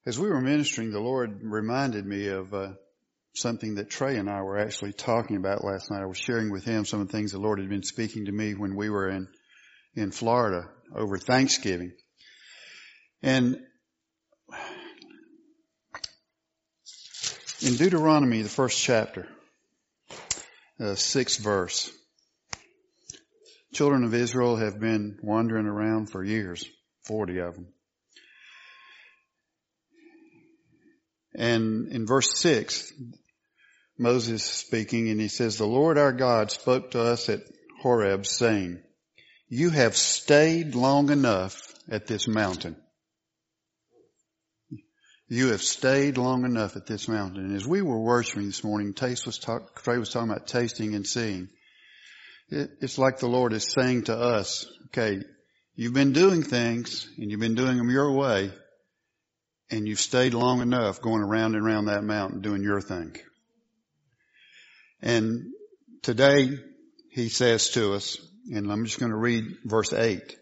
As we were ministering, the Lord reminded me of something that Trey and I were actually talking about last night. I was sharing with him some of the things the Lord had been speaking to me when we were in Florida over Thanksgiving. And in Deuteronomy, the first chapter, 6th verse, children of Israel have been wandering around for years, 40 of them. And in verse 6, Moses speaking, and he says, "The Lord our God spoke to us at Horeb, saying, you have stayed long enough at this mountain." You have stayed long enough at this mountain. And as we were worshiping this morning, Trey was talking about tasting and seeing. It's like the Lord is saying to us, okay, you've been doing things, and you've been doing them your way, and you've stayed long enough going around and around that mountain doing your thing. And today, he says to us, and I'm just going to read verse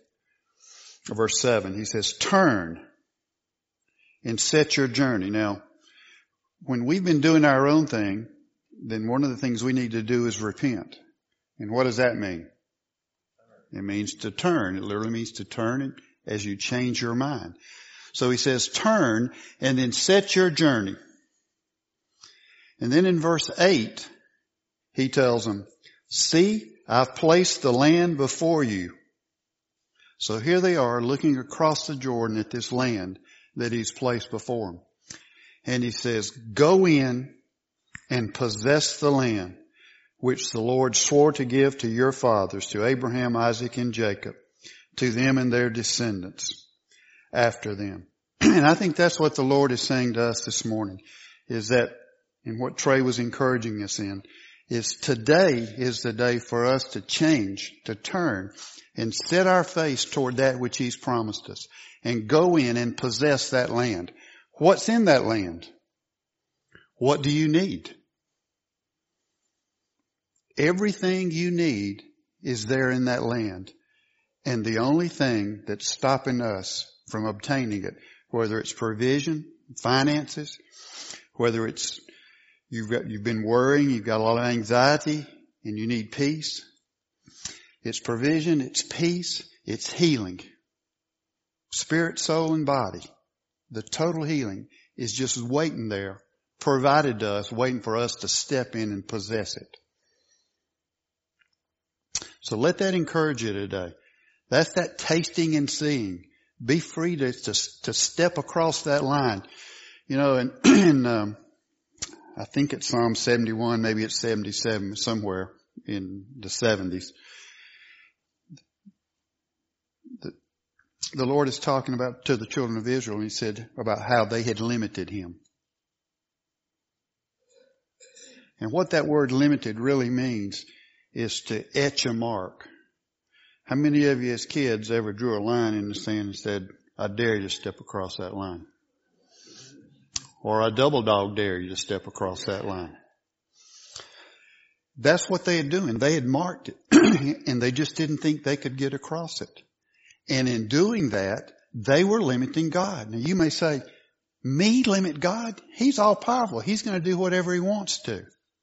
7. He says, "Turn and set your journey." Now, when we've been doing our own thing, then one of the things we need to do is repent. And what does that mean? It means to turn. It literally means to turn as you change your mind. So he says, turn and then set your journey. And then in verse 8, he tells them, "See, I've placed the land before you." So here they are looking across the Jordan at this land that he's placed before them. And he says, "Go in and possess the land which the Lord swore to give to your fathers, to Abraham, Isaac, and Jacob, to them and their descendants after them." And I think that's what the Lord is saying to us this morning, is that, and what Trey was encouraging us in, is today is the day for us to change, to turn, and set our face toward that which he's promised us, and go in and possess that land. What's in that land? What do you need? Everything you need is there in that land. And the only thing that's stopping us from obtaining it, whether it's provision, finances, whether it's you've been worrying, you've got a lot of anxiety, and you need peace. It's provision, it's peace, it's healing. Spirit, soul, and body. The total healing is just waiting there, provided to us, waiting for us to step in and possess it. So let that encourage you today. That's that tasting and seeing. Be free to step across that line. You know, and I think it's Psalm 71, maybe it's 77, somewhere in the 70s. The Lord is talking about to the children of Israel, and he said about how they had limited him. And what that word limited really means is to etch a mark. How many of you as kids ever drew a line in the sand and said, "I dare you to step across that line"? Or "I double dog dare you to step across that line"? That's what they had doing. They had marked it and they just didn't think they could get across it. And in doing that, they were limiting God. Now you may say, me limit God? He's all powerful. He's going to do whatever he wants to.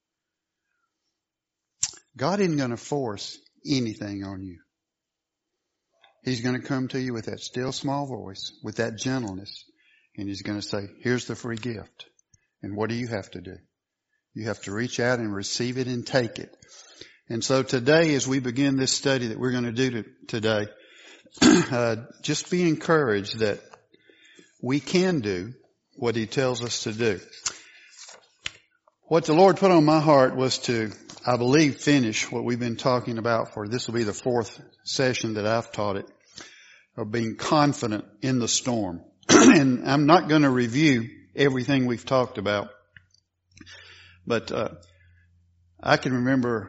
God isn't going to force anything on you. He's going to come to you with that still small voice, with that gentleness, and he's going to say, "Here's the free gift." And what do you have to do? You have to reach out and receive it and take it. And so today, as we begin this study that we're going to do today, just be encouraged that we can do what he tells us to do. What the Lord put on my heart was to, I believe, finish what we've been talking about for, this will be the 4th session that I've taught it, of being confident in the storm. And I'm not going to review everything we've talked about, but I can remember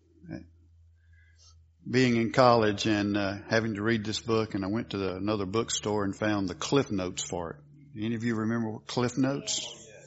being in college and having to read this book, and I went to another bookstore and found the Cliff Notes for it. Any of you remember what Cliff Notes?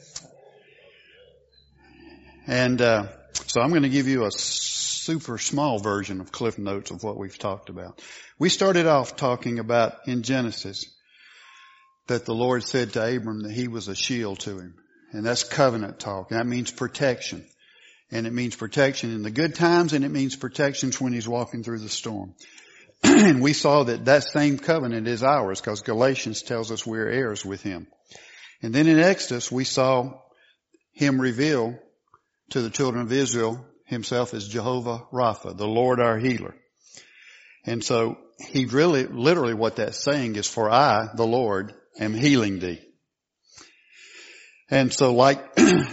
And so I'm going to give you a super small version of Cliff Notes of what we've talked about. We started off talking about in Genesis that the Lord said to Abram that he was a shield to him. And that's covenant talk. And that means protection. And it means protection in the good times, and it means protection when he's walking through the storm. And we saw that that same covenant is ours because Galatians tells us we're heirs with him. And then in Exodus, we saw him reveal to the children of Israel himself as Jehovah Rapha, the Lord our healer. And so he really, literally what that's saying is, for I, the Lord, am healing thee. And so like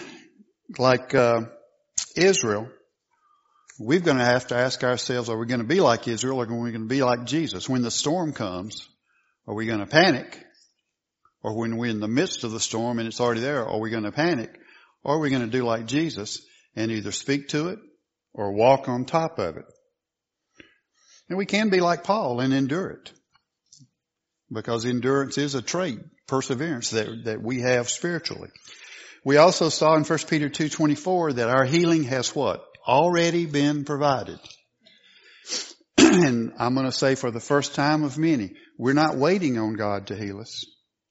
Israel, we're going to have to ask ourselves, are we going to be like Israel or are we going to be like Jesus? When the storm comes, are we going to panic? Or when we're in the midst of the storm and it's already there, are we going to panic? Or are we going to do like Jesus and either speak to it or walk on top of it? And we can be like Paul and endure it. Because endurance is a trait, perseverance that we have spiritually. We also saw in 1 Peter 2:24 that our healing has what? Already been provided. And I'm going to say for the first time of many, we're not waiting on God to heal us.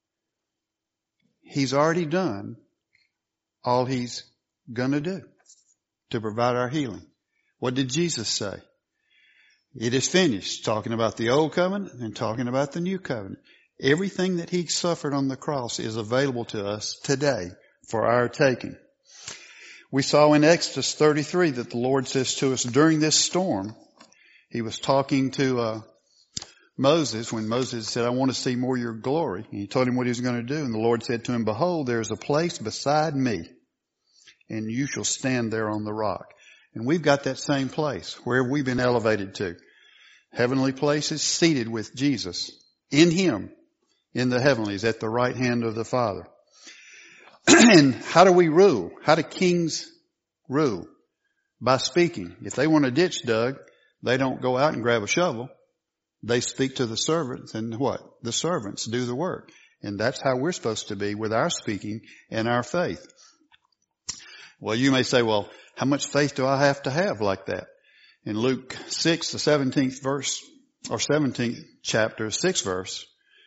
He's already done all he's going to do to provide our healing. What did Jesus say? It is finished, talking about the old covenant and talking about the new covenant. Everything that he suffered on the cross is available to us today for our taking. We saw in Exodus 33 that the Lord says to us during this storm, he was talking to Moses when Moses said, I want to see more of your glory. And he told him what he was going to do. And the Lord said to him, behold, there is a place beside me, and you shall stand there on the rock. And we've got that same place. Where have we been elevated to? Heavenly places, seated with Jesus in him in the heavenlies at the right hand of the Father. And how do we rule? How do kings rule? By speaking. If they want a ditch dug, they don't go out and grab a shovel. They speak to the servants, and what? The servants do the work. And that's how we're supposed to be with our speaking and our faith. Well, you may say, well, how much faith do I have to have like that? In Luke 6, the 17th verse, or 17th chapter, 6th verse,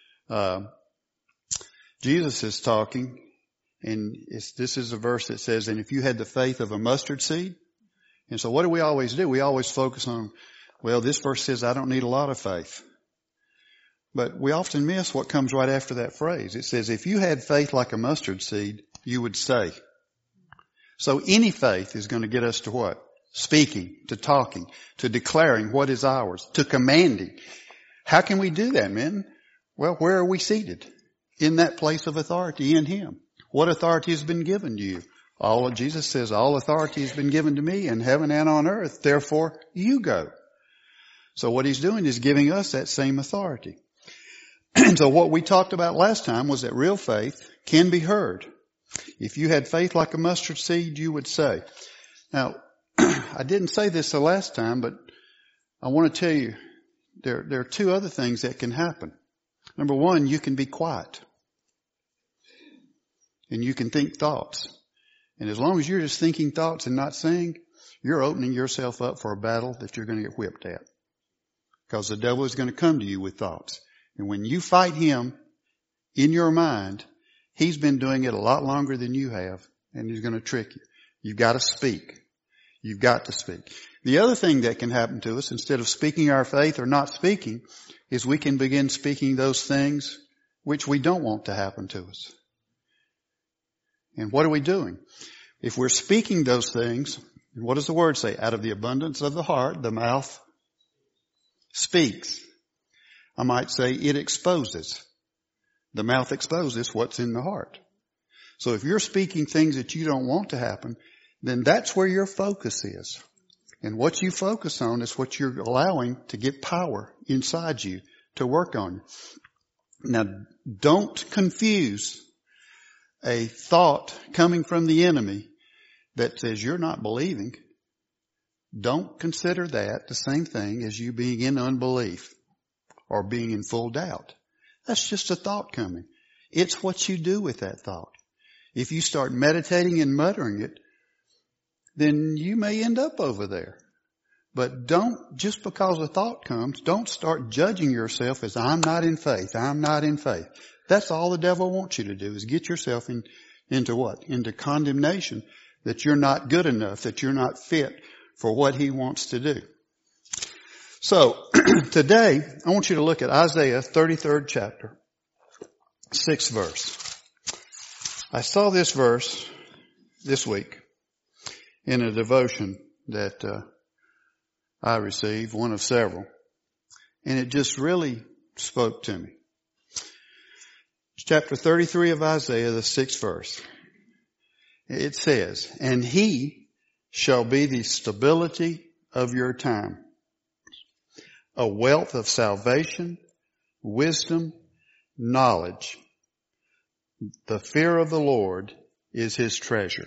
Jesus is talking, and this is a verse that says, and if you had the faith of a mustard seed. And so what do? We always focus on, well, this verse says I don't need a lot of faith. But we often miss what comes right after that phrase. It says, if you had faith like a mustard seed, you would say. So any faith is going to get us to what? Speaking, to talking, to declaring what is ours, to commanding. How can we do that, men? Well, where are we seated? In that place of authority in him. What authority has been given to you? Jesus says, all authority has been given to me in heaven and on earth. Therefore, you go. So what he's doing is giving us that same authority. And so what we talked about last time was that real faith can be heard. If you had faith like a mustard seed, you would say. Now, I didn't say this the last time, but I want to tell you there are two other things that can happen. Number one, you can be quiet. And you can think thoughts. And as long as you're just thinking thoughts and not saying, you're opening yourself up for a battle that you're going to get whipped at. Because the devil is going to come to you with thoughts. And when you fight him in your mind, he's been doing it a lot longer than you have. And he's going to trick you. You've got to speak. You've got to speak. The other thing that can happen to us, instead of speaking our faith or not speaking, is we can begin speaking those things which we don't want to happen to us. And what are we doing? If we're speaking those things, what does the word say? Out of the abundance of the heart, the mouth speaks. I might say it exposes. The mouth exposes what's in the heart. So if you're speaking things that you don't want to happen, then that's where your focus is. And what you focus on is what you're allowing to get power inside you to work on. Now, don't confuse a thought coming from the enemy that says you're not believing. Don't consider that the same thing as you being in unbelief or being in full doubt. That's just a thought coming. It's what you do with that thought. If you start meditating and muttering it, then you may end up over there. But don't, just because a thought comes, don't start judging yourself as I'm not in faith. I'm not in faith. That's all the devil wants you to do, is get yourself into what? Into condemnation, that you're not good enough, that you're not fit for what he wants to do. So, today, I want you to look at Isaiah 33rd chapter, 6th verse. I saw this verse this week in a devotion that I received, one of several, and it just really spoke to me. It's chapter 33 of Isaiah, the 6th verse. It says, "And he shall be the stability of your time, a wealth of salvation, wisdom, knowledge. The fear of the Lord is his treasure."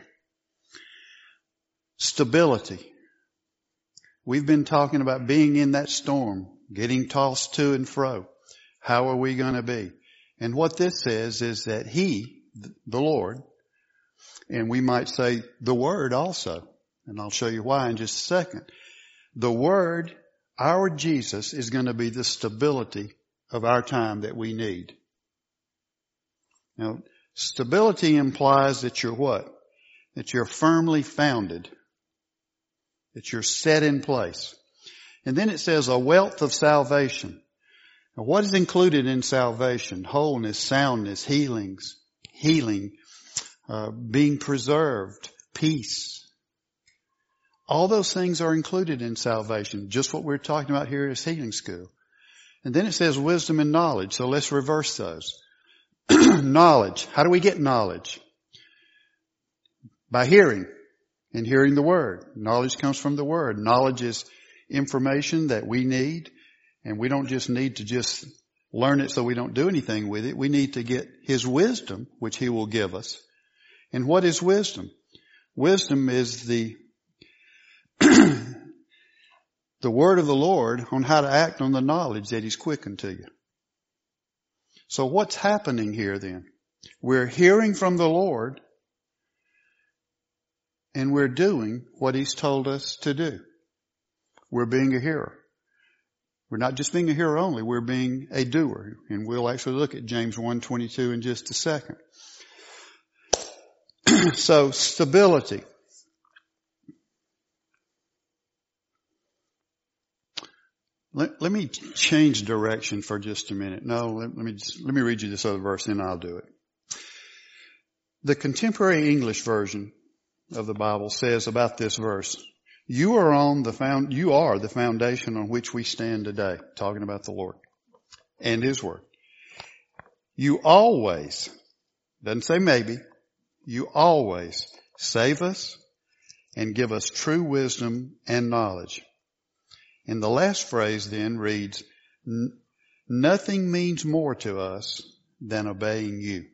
Stability. We've been talking about being in that storm, getting tossed to and fro. How are we going to be? And what this says is that he, the Lord, and we might say the Word also, and I'll show you why in just a second. The Word, our Jesus, is going to be the stability of our time that we need. Now, stability implies that you're what? That you're firmly founded. That you're set in place. And then it says a wealth of salvation. Now, what is included in salvation? Wholeness, soundness, healing, being preserved, peace. All those things are included in salvation. Just what we're talking about here is healing school. And then it says wisdom and knowledge. So let's reverse those. Knowledge. How do we get knowledge? By hearing. And hearing the Word. Knowledge comes from the Word. Knowledge is information that we need. And we don't just need to just learn it so we don't do anything with it. We need to get His wisdom, which He will give us. And what is wisdom? Wisdom is the word of the Lord on how to act on the knowledge that He's quickened to you. So what's happening here then? We're hearing from the Lord and we're doing what He's told us to do. We're being a hearer. We're not just being a hearer only, we're being a doer. And we'll actually look at James 1:22 in just a second. So, stability. Let me change direction for just a minute. No, let me read you this other verse, then I'll do it. The contemporary English version of the Bible says about this verse, you are the foundation on which we stand today, talking about the Lord and His Word. You always, doesn't say maybe, you always save us and give us true wisdom and knowledge. And the last phrase then reads, nothing means more to us than obeying you.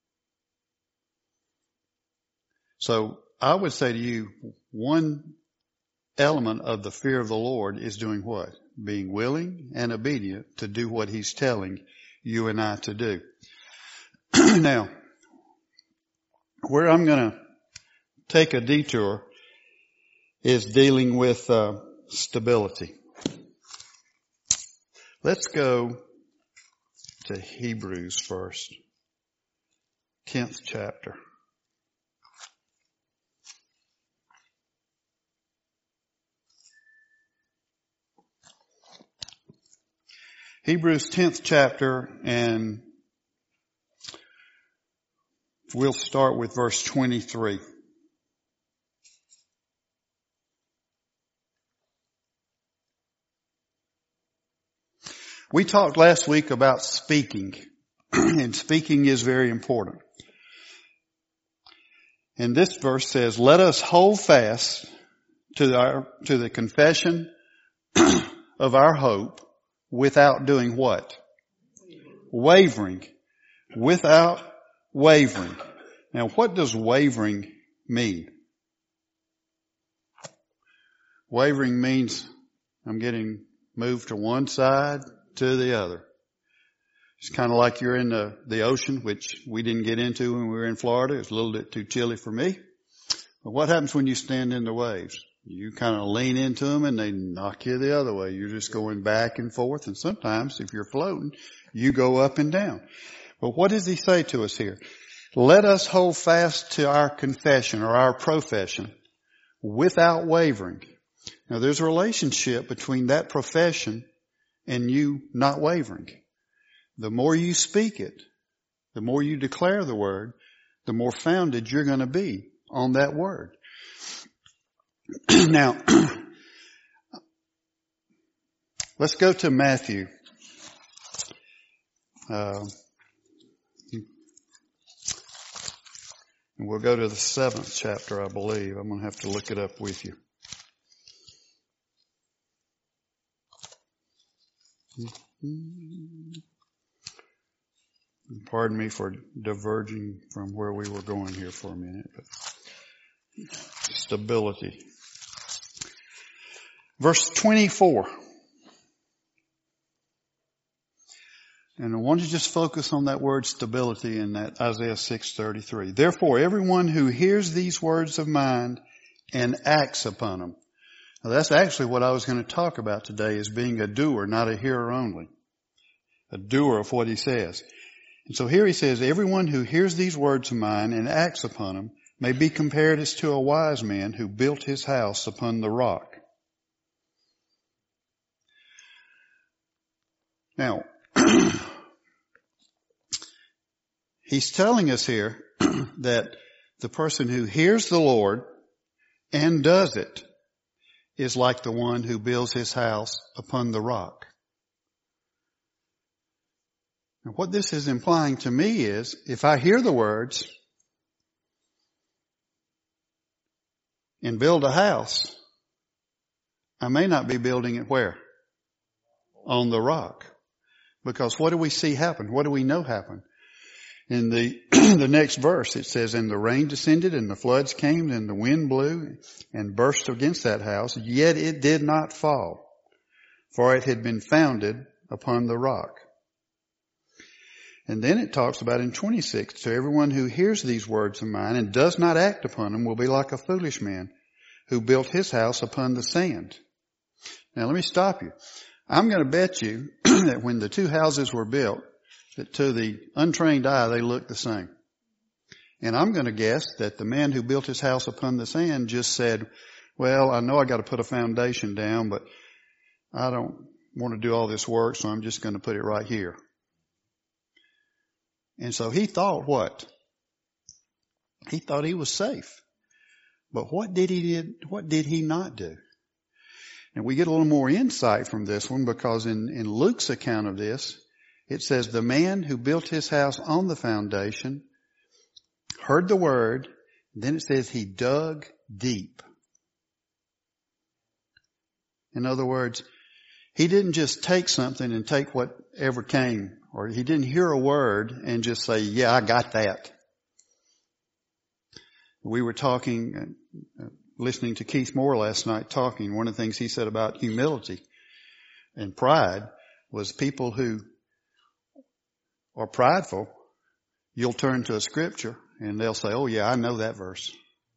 So I would say to you, one element of the fear of the Lord is doing what? Being willing and obedient to do what He's telling you and I to do. Now, where I'm going to take a detour is dealing with stability. Let's go to Hebrews first, 10th chapter. Hebrews 10th chapter, and we'll start with verse 23. We talked last week about speaking, and speaking is very important. And this verse says, let us hold fast to the confession of our hope without doing what? Wavering. Without wavering. Now, what does wavering mean? Wavering means I'm getting moved to one side to the other. It's kind of like you're in the ocean, which we didn't get into when we were in Florida. It's a little bit too chilly for me. But what happens when you stand in the waves? You kind of lean into them and they knock you the other way. You're just going back and forth. And sometimes if you're floating, you go up and down. But what does he say to us here? Let us hold fast to our confession or our profession without wavering. Now there's a relationship between that profession and you not wavering. The more you speak it, the more you declare the word, the more founded you're going to be on that word. Now, let's go to Matthew. And we'll go to the 7th chapter, I believe. I'm going to have to look it up with you. Pardon me for diverging from where we were going here for a minute. But stability. Verse 24. And I want to just focus on that word stability in that Isaiah 6:33. Therefore, everyone who hears these words of mine and acts upon them. Now that's actually what I was going to talk about today, is being a doer, not a hearer only. A doer of what he says. And so here he says, everyone who hears these words of mine and acts upon them may be compared as to a wise man who built his house upon the rock. Now, he's telling us here that the person who hears the Lord and does it is like the one who builds his house upon the rock. And what this is implying to me is, if I hear the words and build a house, I may not be building it where? On the rock. Because what do we see happen? What do we know happen? In the the next verse it says, and the rain descended and the floods came and the wind blew and burst against that house, yet it did not fall, for it had been founded upon the rock. And then it talks about in 26, so everyone who hears these words of mine and does not act upon them will be like a foolish man who built his house upon the sand. Now let me stop you. I'm going to bet you that when the two houses were built, that to the untrained eye they looked the same. And I'm going to guess that the man who built his house upon the sand just said, well, I know I got to put a foundation down, but I don't want to do all this work, so I'm just going to put it right here. And so he thought what? He thought he was safe. But what did he not do? And we get a little more insight from this one, because in Luke's account of this, it says the man who built his house on the foundation heard the word, then it says he dug deep. In other words, he didn't just take something and take whatever came, or he didn't hear a word and just say, yeah, I got that. We were talking, listening to Keith Moore last night talking. One of the things he said about humility and pride was people who are prideful, you'll turn to a scripture and they'll say, oh yeah, I know that verse.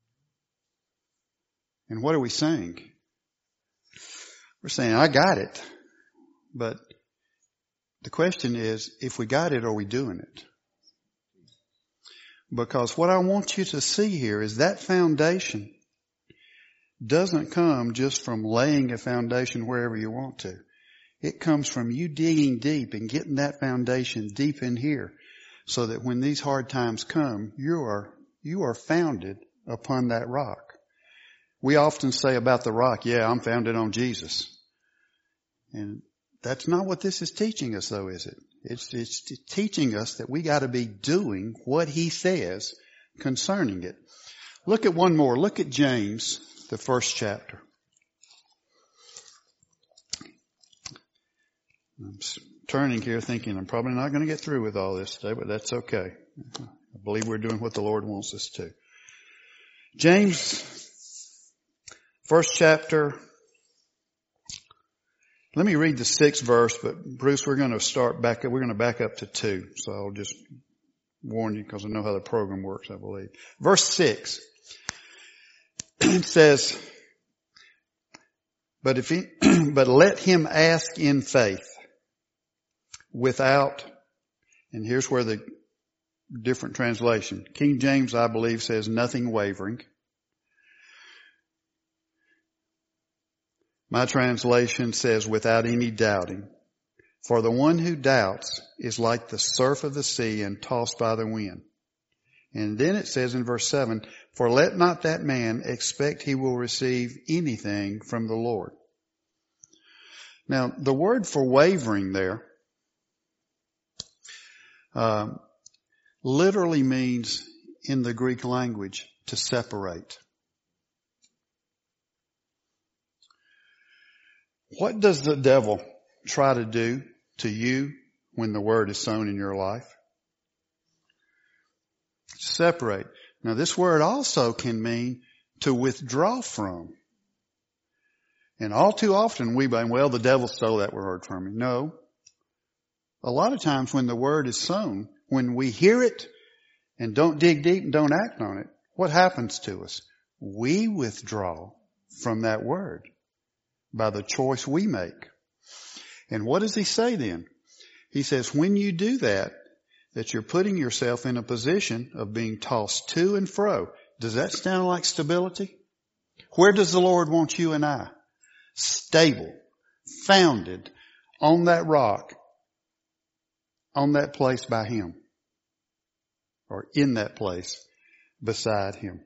And what are we saying? We're saying, I got it. But the question is, if we got it, are we doing it? Because what I want you to see here is that foundation doesn't come just from laying a foundation wherever you want to. It comes from you digging deep and getting that foundation deep in here, so that when these hard times come, you are founded upon that rock. We often say about the rock, yeah, I'm founded on Jesus. And that's not what this is teaching us, though, is it? It's teaching us that we got to be doing what he says concerning it. Look at one more. Look at James, the 1st chapter. I'm turning here thinking I'm probably not going to get through with all this today, but that's okay. I believe we're doing what the Lord wants us to. James, 1st chapter. Let me read the 6th verse, but Bruce, we're going to back up to 2. So I'll just warn you, because I know how the program works, I believe. Verse 6. It says, But but let him ask in faith without, and here's where the different translation. King James, I believe, says nothing wavering. My translation says without any doubting. For the one who doubts is like the surf of the sea and tossed by the wind. And then it says in verse 7, for let not that man expect he will receive anything from the Lord. Now, the word for wavering there literally means in the Greek language to separate. What does the devil try to do to you when the word is sown in your life? Separate. Now this word also can mean to withdraw from. And all too often we blame, well, the devil stole that word from me. No. A lot of times when the word is sown, when we hear it and don't dig deep and don't act on it, what happens to us? We withdraw from that word by the choice we make. And what does he say then? He says, when you do that you're putting yourself in a position of being tossed to and fro. Does that sound like stability? Where does the Lord want you and I? Stable, founded on that rock, on that place by him, or in that place beside him.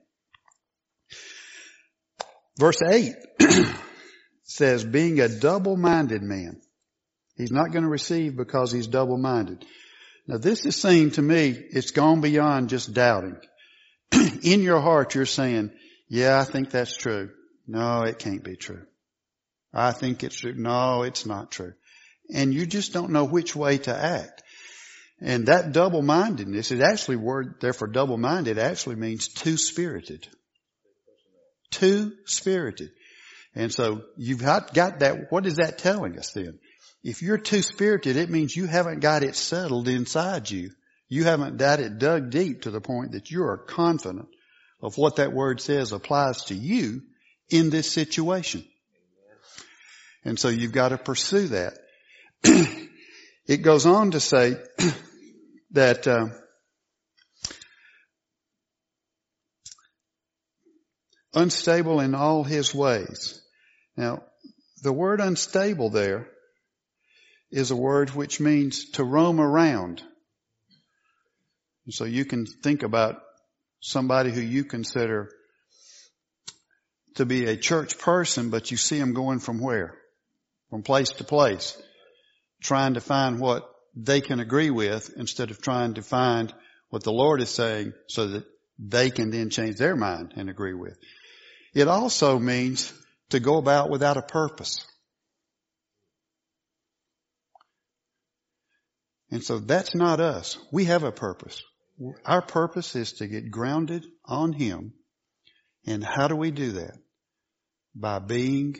Verse 8 says, being a double-minded man. He's not going to receive because he's double-minded. Now this is saying to me, it's gone beyond just doubting. In your heart you're saying, yeah, I think that's true. No, it can't be true. I think it's true. No, it's not true. And you just don't know which way to act. And that double-mindedness, it actually word there for double-minded actually means two-spirited. Two-spirited. And so you've got that. What is that telling us then? If you're two-spirited, it means you haven't got it settled inside you. You haven't got it dug deep to the point that you are confident of what that word says applies to you in this situation. And so you've got to pursue that. It goes on to say that unstable in all his ways. Now, the word unstable there is a word which means to roam around. So you can think about somebody who you consider to be a church person, but you see them going from where? From place to place, trying to find what they can agree with instead of trying to find what the Lord is saying so that they can then change their mind and agree with. It also means to go about without a purpose. And so that's not us. We have a purpose. Our purpose is to get grounded on him. And how do we do that? By being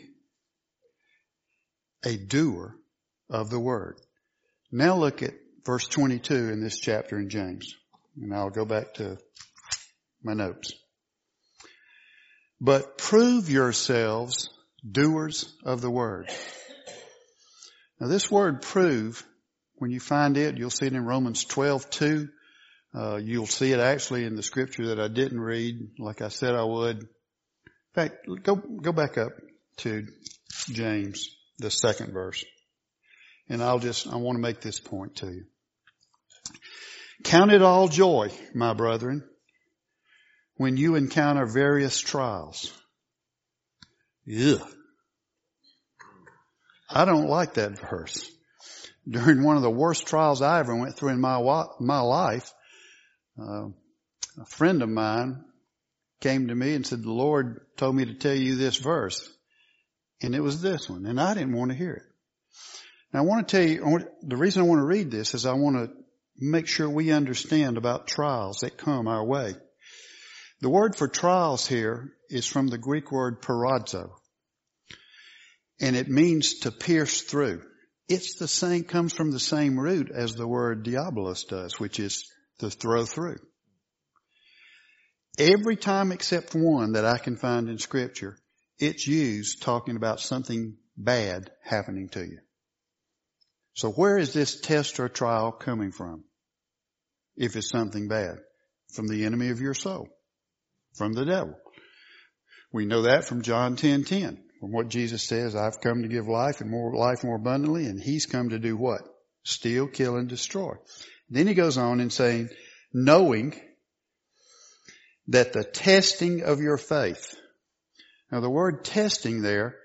a doer of the word. Now look at verse 22 in this chapter in James. And I'll go back to my notes. But prove yourselves doers of the word. Now this word prove, when you find it, you'll see it in Romans 12:2. You'll see it actually in the scripture that I didn't read, like I said I would. In fact, go back up to James, the 2nd verse. And I want to make this point to you. Count it all joy, my brethren, when you encounter various trials. Ugh. I don't like that verse. During one of the worst trials I ever went through in my life, a friend of mine came to me and said, the Lord told me to tell you this verse. And it was this one. And I didn't want to hear it. Now I want to tell you, the reason I want to read this is I want to make sure we understand about trials that come our way. The word for trials here is from the Greek word paradzo. And it means to pierce through. It's the same, comes from the same root as the word diabolos does, which is to throw through. Every time except one that I can find in Scripture, it's used talking about something bad happening to you. So where is this test or trial coming from? If it's something bad. From the enemy of your soul. From the devil. We know that from John 10:10. From what Jesus says, I've come to give life more abundantly, and he's come to do what? Steal, kill, and destroy. Then he goes on in saying, knowing that the testing of your faith. Now the word testing there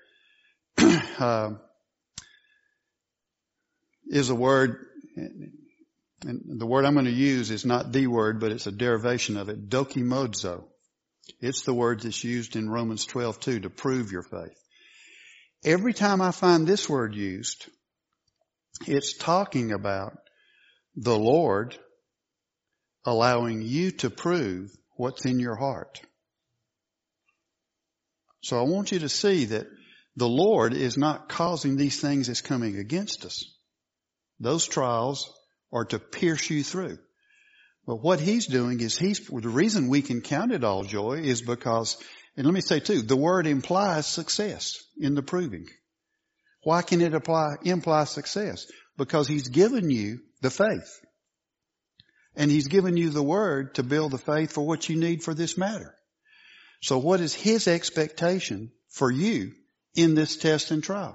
is a word, and the word I'm going to use is not the word, but it's a derivation of it, dokimozo. It's the word that's used in Romans 12:2 to prove your faith. Every time I find this word used, it's talking about the Lord allowing you to prove what's in your heart. So I want you to see that the Lord is not causing these things that's coming against us. Those trials are to pierce you through. But what he's doing is the reason we can count it all joy is because, and let me say too, the word implies success in the proving. Why can it imply success? Because he's given you the faith. And he's given you the word to build the faith for what you need for this matter. So what is his expectation for you in this test and trial?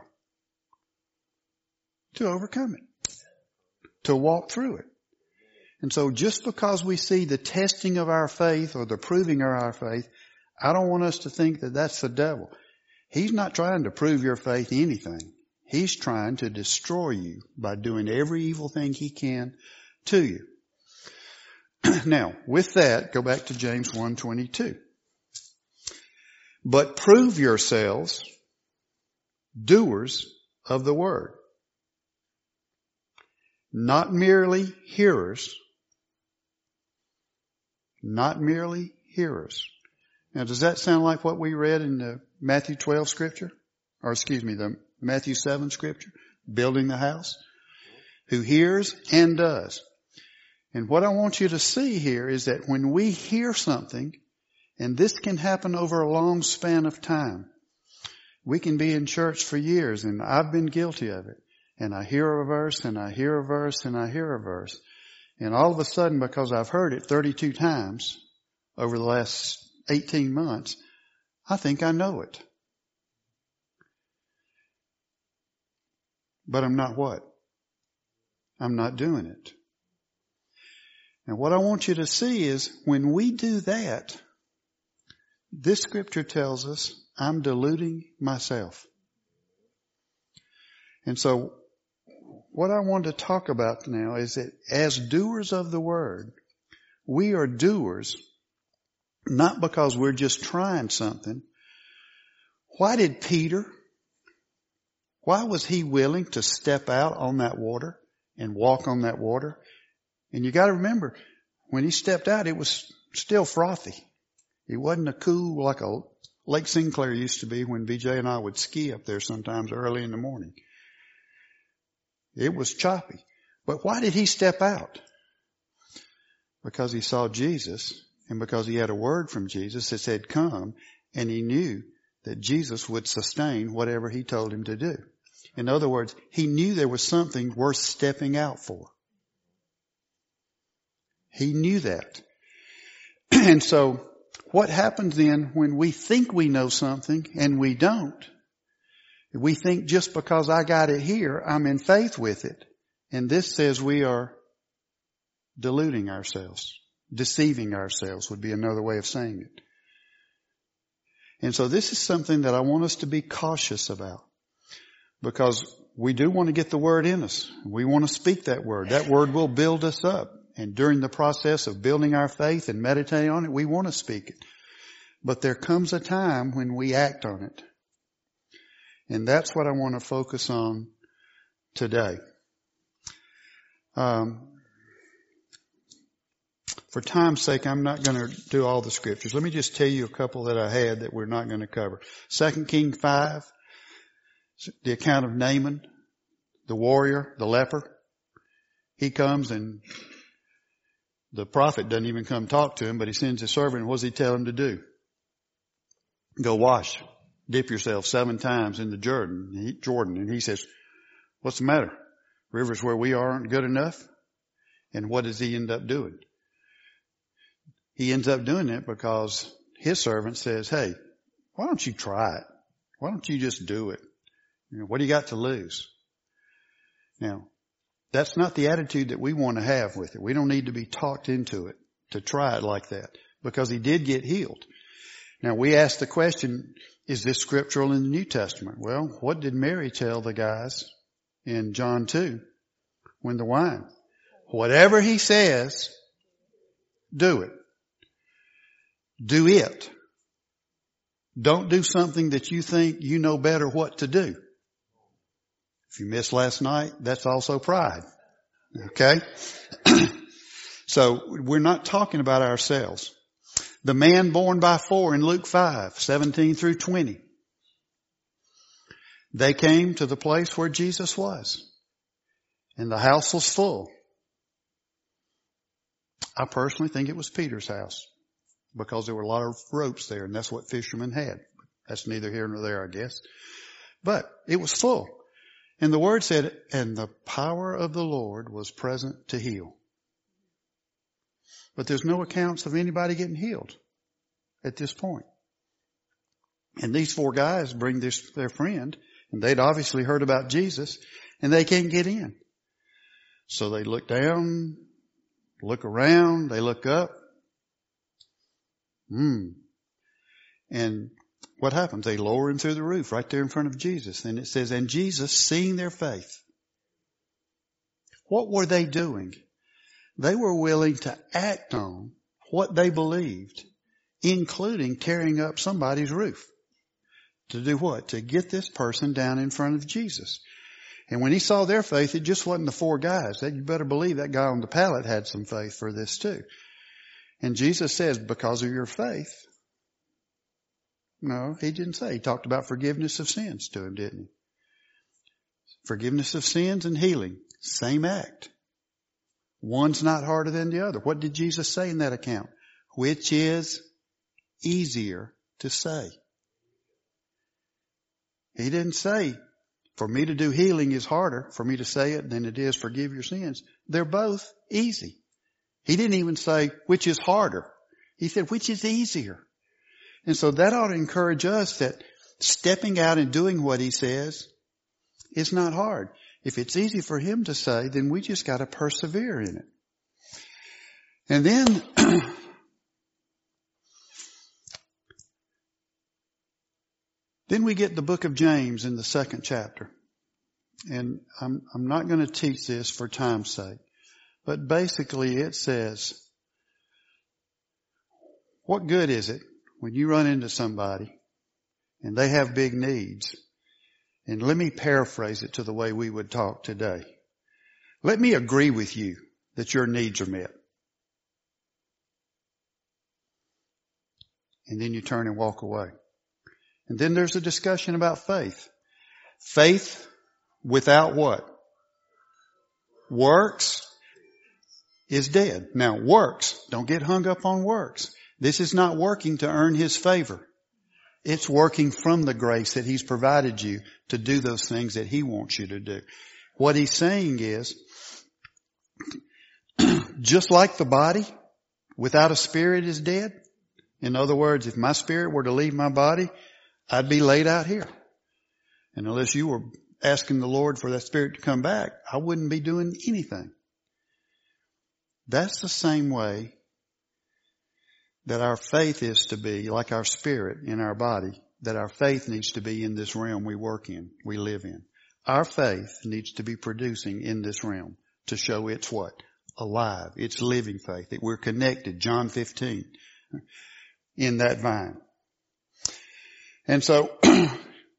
To overcome it. To walk through it. And so just because we see the testing of our faith or the proving of our faith, I don't want us to think that that's the devil. He's not trying to prove your faith anything. He's trying to destroy you by doing every evil thing he can to you. Now, with that, go back to James 1:22. But prove yourselves doers of the word, not merely hearers. Not merely hearers. Now, does that sound like what we read in the Matthew 12 scripture? Or the Matthew 7 scripture? Building the house? Who hears and does. And what I want you to see here is that when we hear something, and this can happen over a long span of time, we can be in church for years, and I've been guilty of it. And I hear a verse, and I hear a verse, and I hear a verse. And all of a sudden, because I've heard it 32 times over the last 18 months, I think I know it. But I'm not what? I'm not doing it. And what I want you to see is when we do that, this scripture tells us I'm deluding myself. And so what I want to talk about now is that as doers of the word, we are doers not because we're just trying something. Why was he willing to step out on that water and walk on that water? And you got to remember, when he stepped out, it was still frothy. It wasn't a cool like a Lake Sinclair used to be when BJ and I would ski up there sometimes early in the morning. It was choppy. But why did he step out? Because he saw Jesus and because he had a word from Jesus that said, come, and he knew that Jesus would sustain whatever he told him to do. In other words, he knew there was something worth stepping out for. He knew that. And so what happens then when we think we know something and we don't? We think just because I got it here, I'm in faith with it. And this says we are deluding ourselves. Deceiving ourselves would be another way of saying it. And so this is something that I want us to be cautious about. Because we do want to get the word in us. We want to speak that word. That word will build us up. And during the process of building our faith and meditating on it, we want to speak it. But there comes a time when we act on it. And that's what I want to focus on today. For time's sake, I'm not going to do all the scriptures. Let me just tell you a couple that I had that we're not going to cover. 2 Kings 5, the account of Naaman, the warrior, the leper. He comes and the prophet doesn't even come talk to him, but he sends his servant. What does he tell him to do? Go wash dip yourself 7 times in the Jordan. And he says, what's the matter? Rivers where we are aren't good enough? And what does he end up doing? He ends up doing it because his servant says, hey, why don't you try it? Why don't you just do it? What do you got to lose? Now, that's not the attitude that we want to have with it. We don't need to be talked into it to try it like that, because he did get healed. Now, we ask the question, is this scriptural in the New Testament? Well, what did Mary tell the guys in John 2 when the wine? Whatever he says, do it. Do it. Don't do something that you think you know better what to do. If you missed last night, that's also pride. Okay? So we're not talking about ourselves. The man born by 4 in Luke 5:17 through 20. They came to the place where Jesus was, and the house was full. I personally think it was Peter's house, because there were a lot of ropes there, and that's what fishermen had. That's neither here nor there, I guess. But it was full. And the word said, and the power of the Lord was present to heal. But there's no accounts of anybody getting healed at this point. And these 4 guys bring their friend, and they'd obviously heard about Jesus, and they can't get in. So they look down, look around, they look up. And what happens? They lower him through the roof right there in front of Jesus. And it says, and Jesus, seeing their faith. What were they doing? They were willing to act on what they believed, including tearing up somebody's roof. To do what? To get this person down in front of Jesus. And when he saw their faith, it just wasn't the 4 guys. You better believe that guy on the pallet had some faith for this too. And Jesus says, because of your faith. No, he didn't say. He talked about forgiveness of sins to him, didn't he? Forgiveness of sins and healing. Same act. One's not harder than the other. What did Jesus say in that account? Which is easier to say? He didn't say, for me to do healing is harder for me to say it than it is forgive your sins. They're both easy. He didn't even say which is harder. He said which is easier. And so that ought to encourage us that stepping out and doing what he says is not hard. If it's easy for him to say, then we just got to persevere in it. And then we get the book of James in the 2nd chapter. And I'm not going to teach this for time's sake. But basically it says, what good is it when you run into somebody and they have big needs? And let me paraphrase it to the way we would talk today. Let me agree with you that your needs are met. And then you turn and walk away. And then there's a discussion about faith. Faith without what? Works is dead. Now works, don't get hung up on works. This is not working to earn his favor. It's working from the grace that he's provided you to do those things that he wants you to do. What he's saying is, just like the body without a spirit is dead. In other words, if my spirit were to leave my body, I'd be laid out here. And unless you were asking the Lord for that spirit to come back, I wouldn't be doing anything. That's the same way that our faith is to be, like our spirit in our body, that our faith needs to be in this realm we work in, we live in. Our faith needs to be producing in this realm to show it's what? Alive. It's living faith, that we're connected, John 15, in that vine. And so, do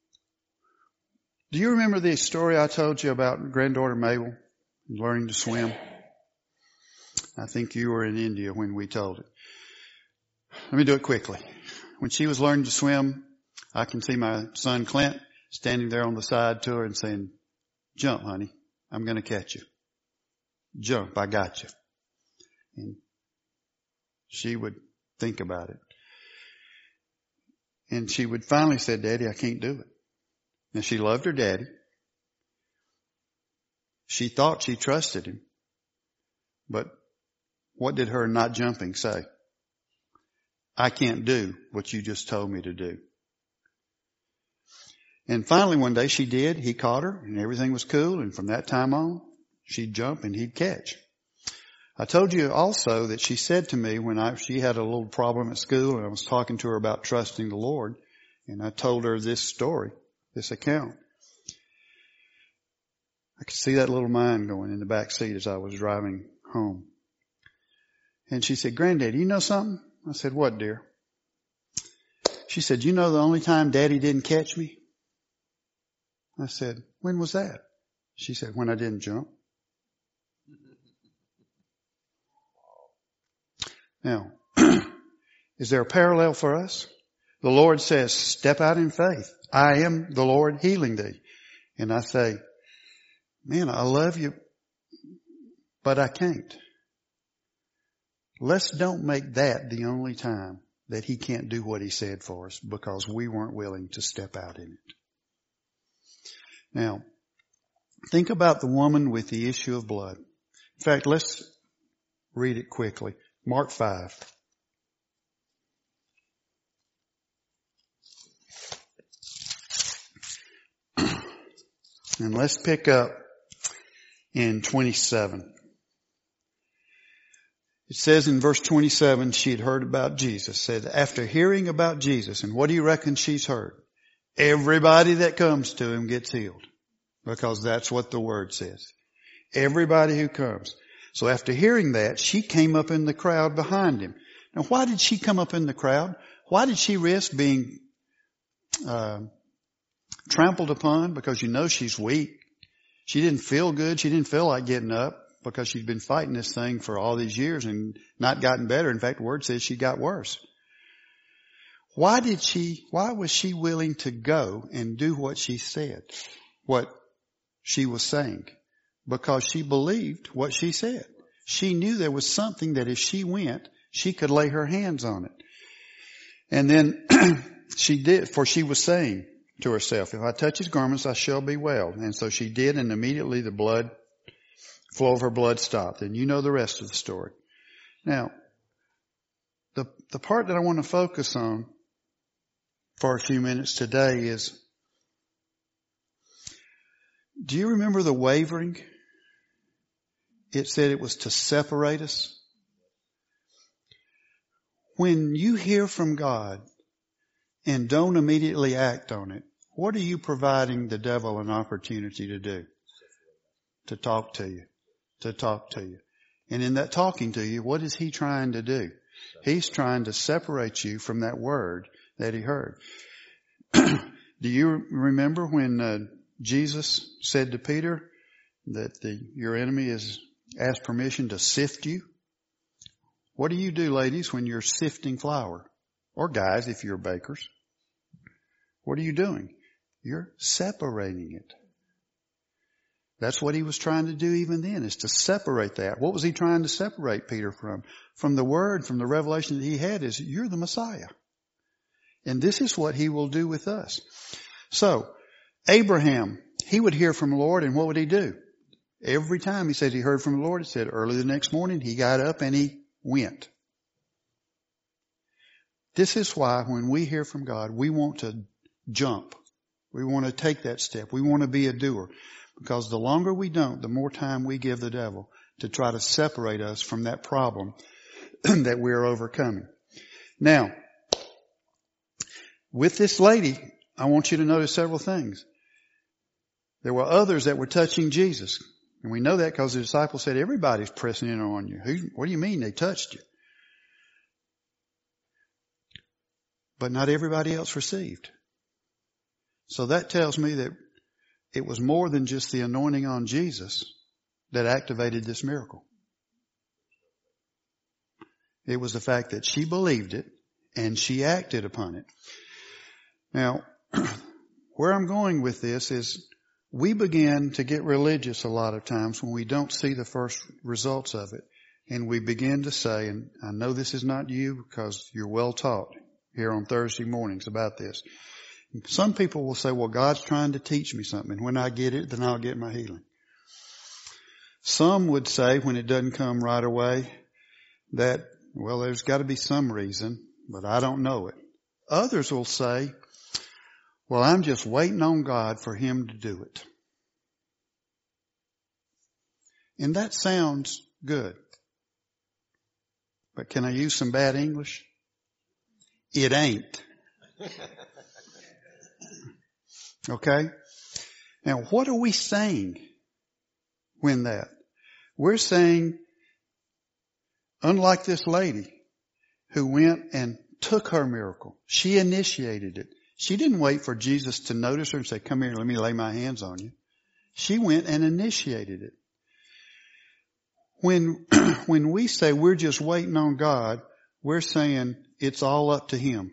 you remember the story I told you about granddaughter Mabel learning to swim? I think you were in India when we told it. Let me do it quickly. When she was learning to swim, I can see my son Clint standing there on the side to her and saying, jump, honey. I'm going to catch you. Jump. I got you. And she would think about it. And she would finally say, Daddy, I can't do it. And she loved her daddy. She thought she trusted him. But what did her not jumping say? I can't do what you just told me to do. And finally one day she did. He caught her and everything was cool. And from that time on, she'd jump and he'd catch. I told you also that she said to me when she had a little problem at school and I was talking to her about trusting the Lord, and I told her this story, this account. I could see that little mind going in the back seat as I was driving home. And she said, Granddaddy, you know something? I said, what, dear? She said, you know the only time Daddy didn't catch me? I said, when was that? She said, when I didn't jump. Now, is there a parallel for us? The Lord says, step out in faith. I am the Lord healing thee. And I say, man, I love you, but I can't. Let's don't make that the only time that he can't do what he said for us because we weren't willing to step out in it. Now, think about the woman with the issue of blood. In fact, let's read it quickly. Mark 5. And let's pick up in 27. It says in verse 27, she had heard about Jesus. Said, after hearing about Jesus, and what do you reckon she's heard? Everybody that comes to him gets healed. Because that's what the word says. Everybody who comes. So after hearing that, she came up in the crowd behind him. Now why did she come up in the crowd? Why did she risk being trampled upon? Because you know she's weak. She didn't feel good. She didn't feel like getting up because she'd been fighting this thing for all these years and not gotten better. In fact, the word says she got worse. Why was she willing to go and do what she said? What she was saying? Because she believed what she said. She knew there was something that if she went, she could lay her hands on it. And then she did, for she was saying to herself, if I touch his garments, I shall be well. And so she did, and immediately the flow of her blood stopped. And you know the rest of the story. Now, the part that I want to focus on for a few minutes today is, do you remember the wavering? It said it was to separate us. When you hear from God and don't immediately act on it, what are you providing the devil an opportunity to do? To talk to you. To talk to you. And in that talking to you, what is he trying to do? He's trying to separate you from that word that he heard. Do you remember when Jesus said to Peter that your enemy has asked permission to sift you? What do you do, ladies, when you're sifting flour? Or guys, if you're bakers. What are you doing? You're separating it. That's what he was trying to do even then, is to separate that. What was he trying to separate Peter from? From the word, from the revelation that he had, is you're the Messiah. And this is what he will do with us. So, Abraham, he would hear from the Lord, and what would he do? Every time he said he heard from the Lord, it said early the next morning he got up and he went. This is why when we hear from God, we want to jump. We want to take that step. We want to be a doer. Because the longer we don't, the more time we give the devil to try to separate us from that problem that we're overcoming. Now, with this lady, I want you to notice several things. There were others that were touching Jesus. And we know that because the disciples said, everybody's pressing in on you. What do you mean they touched you? But not everybody else received. So that tells me that it was more than just the anointing on Jesus that activated this miracle. It was the fact that she believed it and she acted upon it. Now, where I'm going with this is we begin to get religious a lot of times when we don't see the first results of it. And we begin to say, and I know this is not you because you're well taught here on Thursday mornings about this. Some people will say, well, God's trying to teach me something. And when I get it, then I'll get my healing. Some would say, when it doesn't come right away, that, well, there's got to be some reason, but I don't know it. Others will say, well, I'm just waiting on God for Him to do it. And that sounds good. But can I use some bad English? It ain't. Okay? Now, what are we saying when that? We're saying, unlike this lady who went and took her miracle, she initiated it. She didn't wait for Jesus to notice her and say, come here, let me lay my hands on you. She went and initiated it. When we say we're just waiting on God, we're saying it's all up to Him.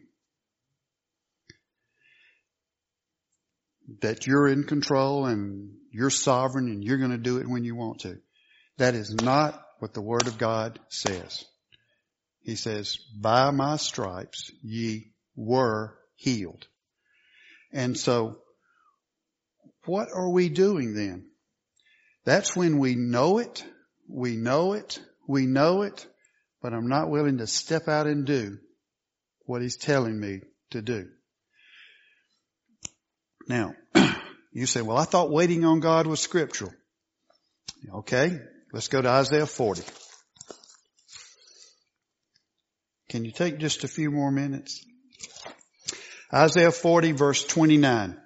That you're in control and you're sovereign and you're going to do it when you want to. That is not what the Word of God says. He says, by my stripes ye were healed. And so, what are we doing then? That's when we know it, but I'm not willing to step out and do what He's telling me to do. Now, you say, well, I thought waiting on God was scriptural. Okay, let's go to Isaiah 40. Can you take just a few more minutes? Isaiah 40 verse 29.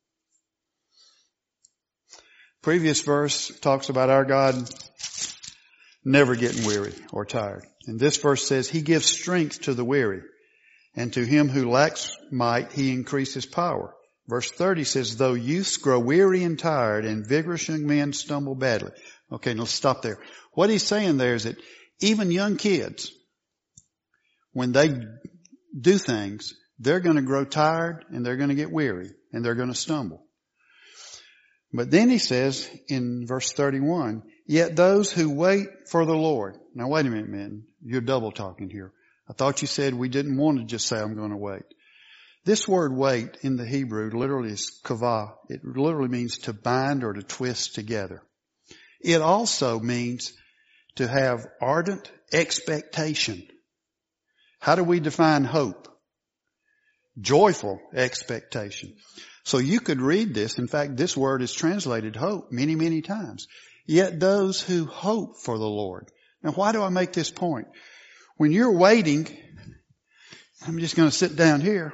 Previous verse talks about our God never getting weary or tired. And this verse says, He gives strength to the weary, and to him who lacks might He increases power. Verse 30 says, though youths grow weary and tired, and vigorous young men stumble badly. Okay, let's stop there. What he's saying there is that even young kids, when they do things, they're going to grow tired and they're going to get weary and they're going to stumble. But then he says in verse 31, yet those who wait for the Lord. Now wait a minute, man. You're double talking here. I thought you said we didn't want to just say I'm going to wait. This word wait in the Hebrew literally is kavah. It literally means to bind or to twist together. It also means to have ardent expectation. How do we define hope? Joyful expectation. So you could read this. In fact, this word is translated hope many, many times. Yet those who hope for the Lord. Now, why do I make this point? When you're waiting, I'm just going to sit down here.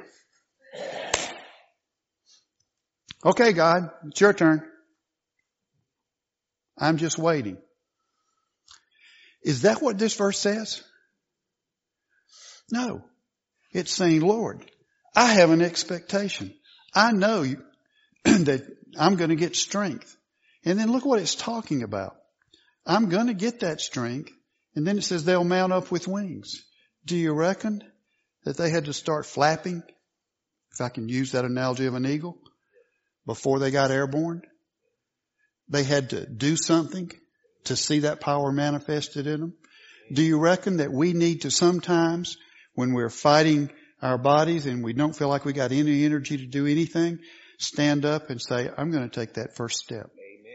Okay, God, it's your turn. I'm just waiting. Is that what this verse says? No. It's saying, Lord, I have an expectation. I know that I'm going to get strength. And then look what it's talking about. I'm going to get that strength. And then it says they'll mount up with wings. Do you reckon that they had to start flapping, if I can use that analogy of an eagle, before they got airborne? They had to do something to see that power manifested in them. Do you reckon that we need to sometimes, when we're fighting our bodies and we don't feel like we got any energy to do anything, stand up and say, I'm going to take that first step?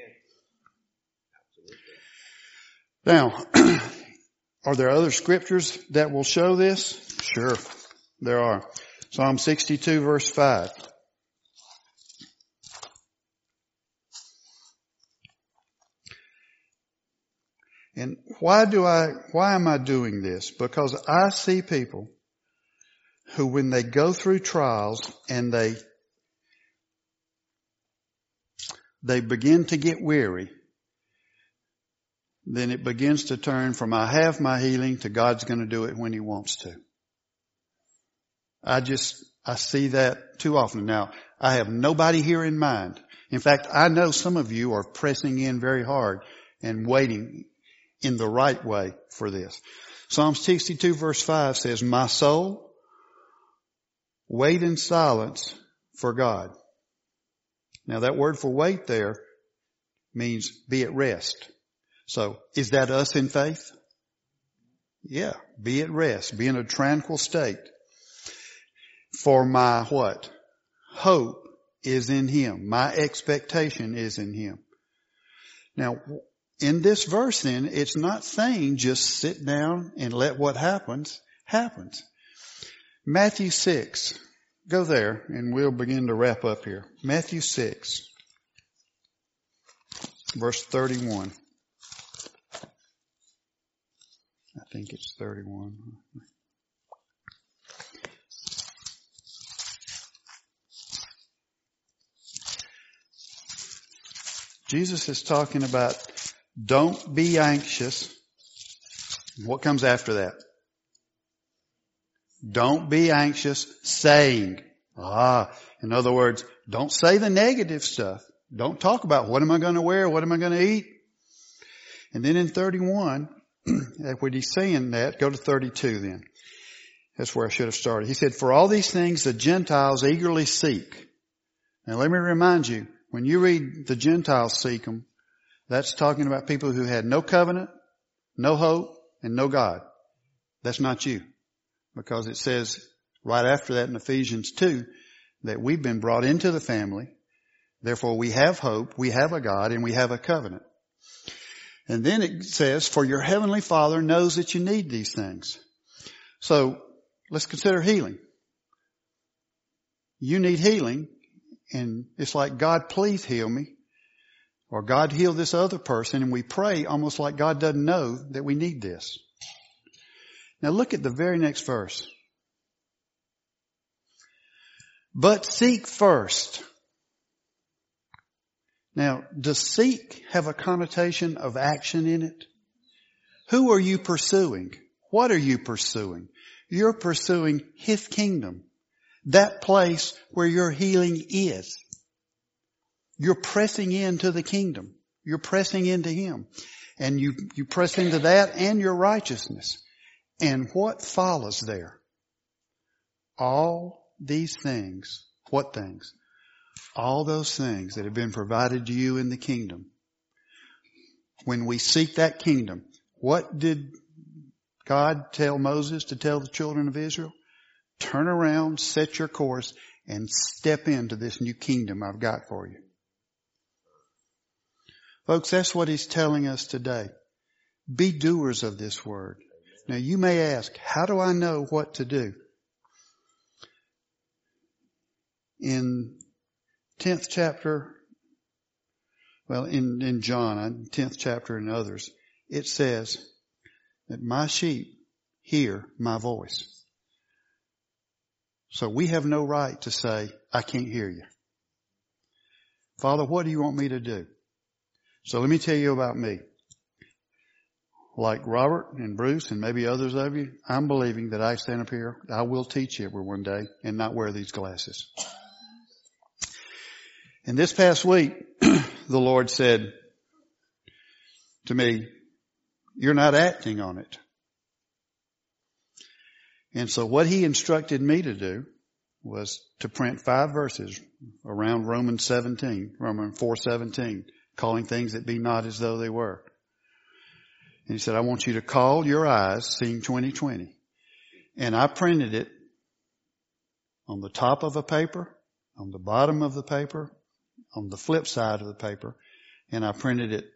Amen. Absolutely. Now, are there other scriptures that will show this? Sure, there are. Psalm 62 verse 5. And why am I doing this? Because I see people who, when they go through trials and they begin to get weary, then it begins to turn from I have my healing to God's going to do it when He wants to. I see that too often. Now, I have nobody here in mind. In fact, I know some of you are pressing in very hard and waiting in the right way for this. Psalm 62 verse 5 says, my soul, wait in silence for God. Now that word for wait there means be at rest. So is that us in faith? Yeah, be at rest, be in a tranquil state. For my what? Hope is in Him. My expectation is in Him. Now, in this verse then, it's not saying just sit down and let what happens, happens. Matthew 6. Go there and we'll begin to wrap up here. Matthew 6, verse 31. I think it's 31. Jesus is talking about don't be anxious. What comes after that? Don't be anxious, saying. In other words, don't say the negative stuff. Don't talk about what am I going to wear, what am I going to eat. And then in 31, when he's saying that, go to 32 then. That's where I should have started. He said, for all these things the Gentiles eagerly seek. Now let me remind you, when you read the Gentiles seek them, that's talking about people who had no covenant, no hope, and no God. That's not you. Because it says right after that in Ephesians 2 that we've been brought into the family. Therefore we have hope, we have a God, and we have a covenant. And then it says, for your heavenly Father knows that you need these things. So let's consider healing. You need healing, and it's like, God, please heal me. Or God, heal this other person, and we pray almost like God doesn't know that we need this. Now look at the very next verse. But seek first. Now, does seek have a connotation of action in it? Who are you pursuing? What are you pursuing? You're pursuing His kingdom. That place where your healing is. You're pressing into the kingdom. You're pressing into Him. And you press into that and your righteousness. And what follows there? All these things. What things? All those things that have been provided to you in the kingdom. When we seek that kingdom, what did God tell Moses to tell the children of Israel? Turn around, set your course, and step into this new kingdom I've got for you. Folks, that's what He's telling us today. Be doers of this word. Now you may ask, how do I know what to do? In 10th chapter, well, in John, 10th chapter and others, it says that my sheep hear my voice. So we have no right to say, I can't hear you. Father, what do you want me to do? So let me tell you about me. Like Robert and Bruce and maybe others of you, I'm believing that I stand up here, I will teach you one day and not wear these glasses. And this past week, the Lord said to me, you're not acting on it. And so what He instructed me to do was to print 5 verses around Romans 4:17, calling things that be not as though they were. And He said, I want you to call your eyes, seeing 2020. And I printed it on the top of a paper, on the bottom of the paper, on the flip side of the paper, and I printed it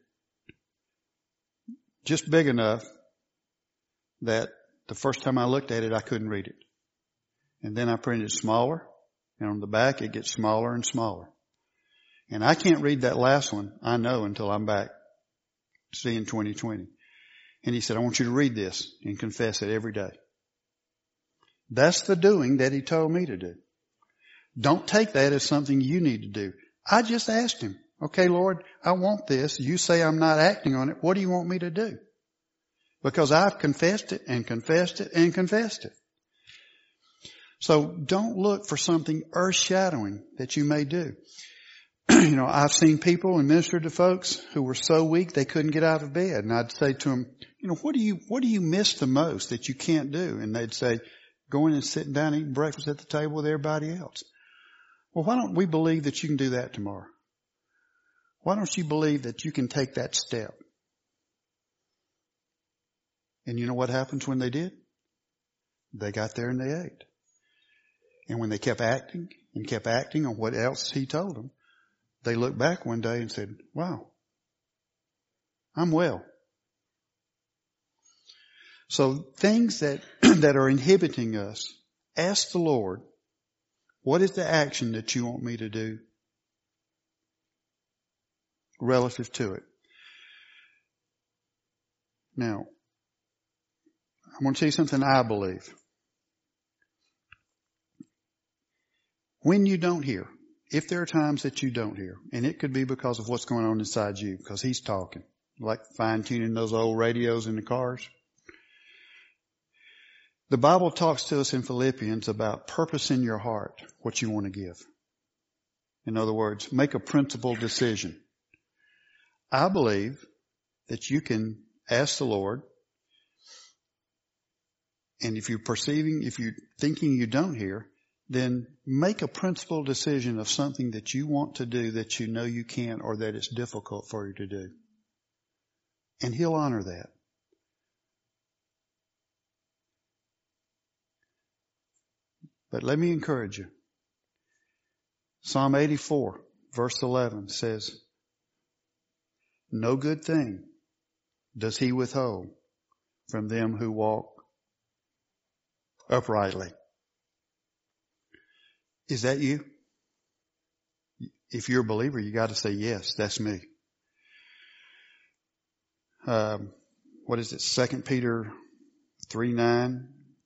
just big enough that the first time I looked at it, I couldn't read it. And then I printed it smaller, and on the back it gets smaller and smaller. And I can't read that last one, I know, until I'm back seeing 2020. And He said, I want you to read this and confess it every day. That's the doing that He told me to do. Don't take that as something you need to do. I just asked Him, okay, Lord, I want this. You say I'm not acting on it. What do you want me to do? Because I've confessed it and confessed it and confessed it. So don't look for something earth-shadowing that you may do. I've seen people and ministered to folks who were so weak they couldn't get out of bed. And I'd say to them, what do you miss the most that you can't do? And they'd say, going and sitting down eating breakfast at the table with everybody else. Well, why don't we believe that you can do that tomorrow? Why don't you believe that you can take that step? And you know what happens when they did? They got there and they ate. And when they kept acting on what else he told them, they looked back one day and said, wow, I'm well. So things that are inhibiting us, ask the Lord, what is the action that you want me to do relative to it? Now, I want to tell you something I believe. When you don't hear, if there are times that you don't hear, and it could be because of what's going on inside you, because he's talking, like fine-tuning those old radios in the cars. The Bible talks to us in Philippians about purpose in your heart, what you want to give. In other words, make a principled decision. I believe that you can ask the Lord, and if you're thinking you don't hear, then make a principled decision of something that you want to do that you know you can't or that it's difficult for you to do. And He'll honor that. But let me encourage you. Psalm 84, verse 11 says, no good thing does He withhold from them who walk uprightly. Is that you? If you're a believer, you got to say, yes, that's me. What is it? 2 Peter 3:9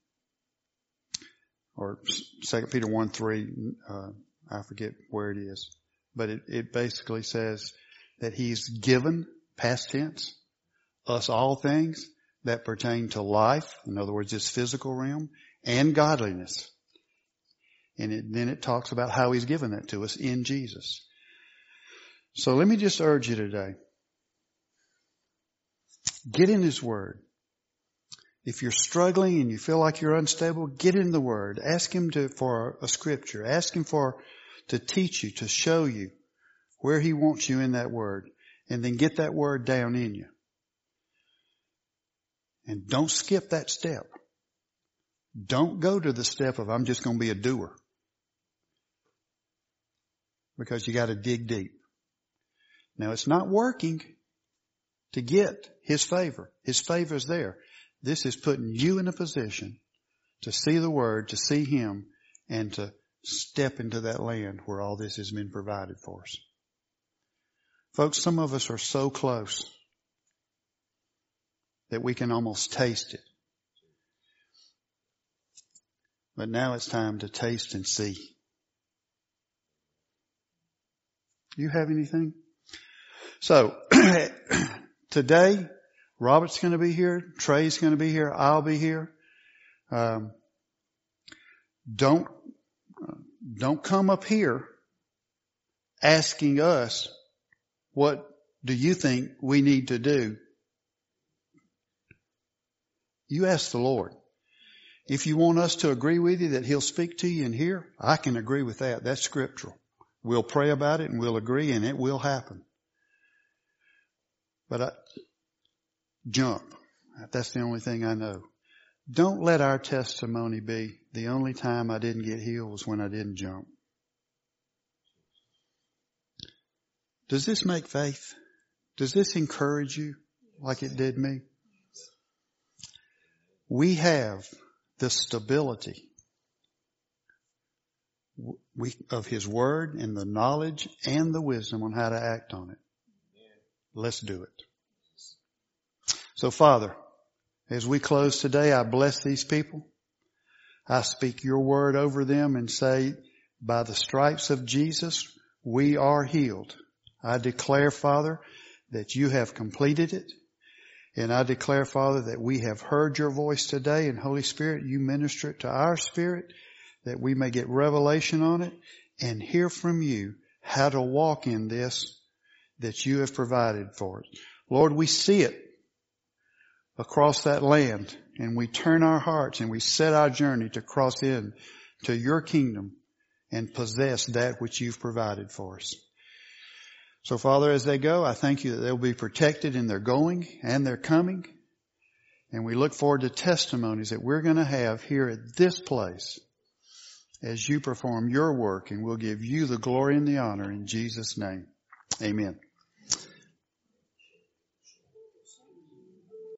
or 2 Peter 1:3. I forget where it is, but it basically says that He's given, past tense, us all things that pertain to life. In other words, this physical realm and godliness. And then it talks about how He's given that to us in Jesus. So let me just urge you today. Get in His Word. If you're struggling and you feel like you're unstable, get in the Word. Ask Him for a scripture. Ask Him to teach you, to show you where He wants you in that Word. And then get that Word down in you. And don't skip that step. Don't go to the step of I'm just going to be a doer. Because you got to dig deep. Now it's not working to get His favor. His favor is there. This is putting you in a position to see the Word, to see Him, and to step into that land where all this has been provided for us. Folks, some of us are so close that we can almost taste it. But now it's time to taste and see. You have anything? So, today, Robert's going to be here. Trey's going to be here. I'll be here. Don't come up here asking us, what do you think we need to do? You ask the Lord. If you want us to agree with you that He'll speak to you in here, I can agree with that. That's scriptural. We'll pray about it and we'll agree and it will happen. But jump. That's the only thing I know. Don't let our testimony be the only time I didn't get healed was when I didn't jump. Does this make faith? Does this encourage you like it did me? We have the stability of His Word and the knowledge and the wisdom on how to act on it. Let's do it. So Father, as we close today, I bless these people. I speak Your Word over them and say, by the stripes of Jesus, we are healed. I declare, Father, that You have completed it. And I declare, Father, that we have heard Your voice today, and Holy Spirit, You minister it to our spirit, that we may get revelation on it and hear from You how to walk in this that You have provided for us. Lord, we see it across that land, and we turn our hearts and we set our journey to cross in to Your kingdom and possess that which You've provided for us. So Father, as they go, I thank You that they'll be protected in their going and their coming. And we look forward to testimonies that we're going to have here at this place as you perform your work, and we'll give you the glory and the honor in Jesus' name. Amen.